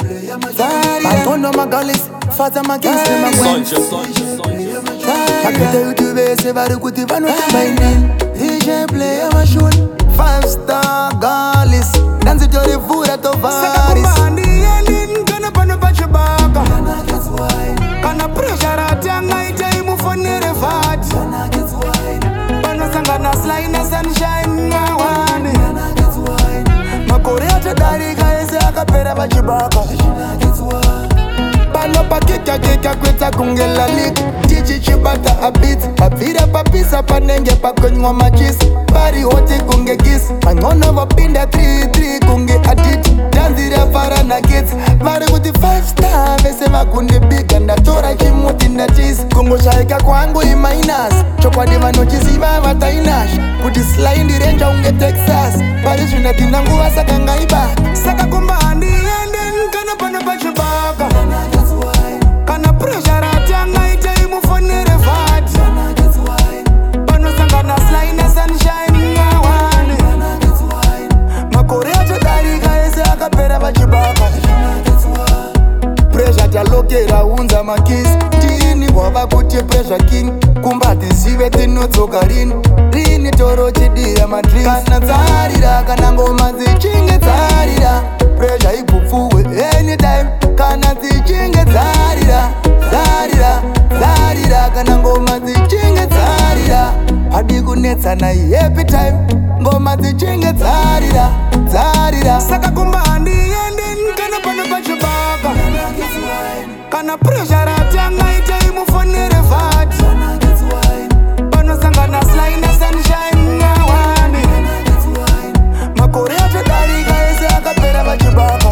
Antono magalis, fata magis, Akita YouTube se vari kuti vanu mainin. DJ play my shoot, 5-star galis. Dance to the food at Ovaris. Kana pano pachibaka. Kana pressure atanga ita imufonere vat. Pano sangana slide sunshine ngawani. Makore atadariga ese akapera pachibaka. Pano pakika kika kweta kungela lik. Chichi chibata a bit. Papira papisa panenge pakonywa machis. Bari hote kunge kiss. Mangono wapinda 3-3 kunge adit. Danzira para na kids. Mare kuti 5-star vese makunde big. Ndatora chimuti na cheese. Kungo shaika kwangu imainas. Chokwa diva nochisiva matainash. Kuti slide renja unge Texas. Bari junatina nguwa saka ngaiba. Saka kumbandi enden kana pano pachibaka. Kana pressure atanga ita imufonere vat. Pano sangana slide sunshine ngawani. Makore atadariga ese akapera pachibaka. Pressure talokera unza makis. Tini wava kuti pressure king. Kumbati zive tinotsokarini. Rini toro chidira madris. Kana tsarira kana ngoma zichinge tsarira. Pressure ikufuwe anytime. Kana zichinge tsarira. Tsarira kana ngoma zichinge tsarira. Hadi kunetsana happy time. Ngoma zichinge tsarira. Saka kumbandi enden kana pano pachibaka. Kana pressure atanga ita imufonere vat. Pano sangana slide sunshine ngawani. Makore atadariga ese akapera pachibaka.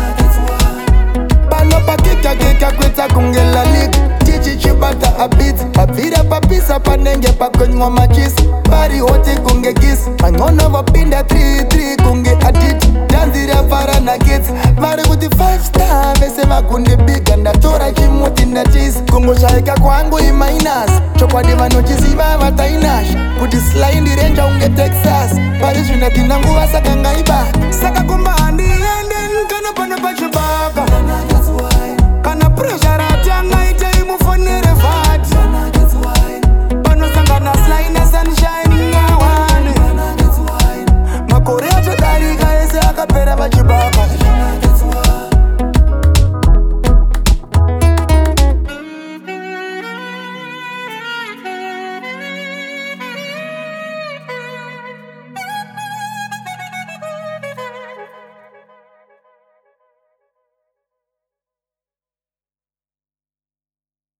Pano pakika kika kweta kungela lik. Chichi chibata a bit. Papira papisa panenge pakonywa machis. Bari hote kunge kiss. Mangono wapinda 3-3 kunge adit. Danzira para na kids. Mare kuti 5-star vese makunde big. Ndatora chimuti na cheese. Kungo shaika kwangu imainas. Chokwa diva nochisiva matainash. Kuti slide renja unge Texas. Bari junatina nguwa saka ngaiba.